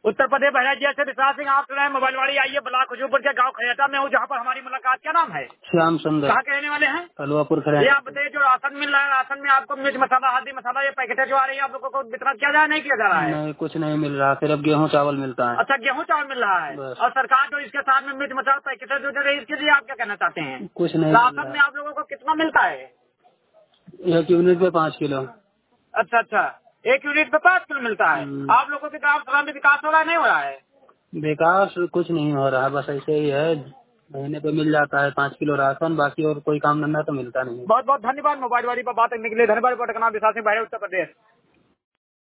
उत्तर प्रदेश बहराइच से विश्वास सिंह आप सुन रहे हैं मोबाइल वाली। आइए ब्लॉक खुशबूपुर के गांव खरेटा में हूँ, जहाँ पर हमारी मुलाकात। क्या नाम है? श्याम सुंदर। कहाँ के रहने वाले हैं? अलवापुर ये खरेटा। आप बताइए, जो राशन मिल रहा है, राशन में आपको मिर्च मसाला, हल्दी मसाला, ये पैकेटें जो आ रही है, आप लोगों को वितरण किया जा रहा है, नहीं किया जा रहा है? नहीं, कुछ नहीं मिल रहा, सिर्फ गेहूँ चावल मिलता है। अच्छा, गेहूँ चावल मिल रहा है। बस। और सरकार जो इसके साथ में मिर्च मसाला पैकेटें जो दे रही है, इसके लिए आप क्या कहना चाहते हैं? कुछ नहीं मिल राशन रहा में आप लोगों को कितना मिलता है? है। 1 यूनिट पे 5 किलो। अच्छा अच्छा, 1 यूनिट पे 5 किलो मिलता है। आप लोगों के गाँव सभा में विकास हो रहा है, नहीं हो रहा है? विकास कुछ नहीं हो रहा, बस ऐसे ही है। महीने पे मिल जाता है 5 किलो राशन, बाकी और कोई काम धंधा तो मिलता नहीं है। बहुत बहुत धन्यवाद मोबाइल वाली पर बात करने के लिए। धन्यवाद। पटना विश्वास सिंह, उत्तर प्रदेश।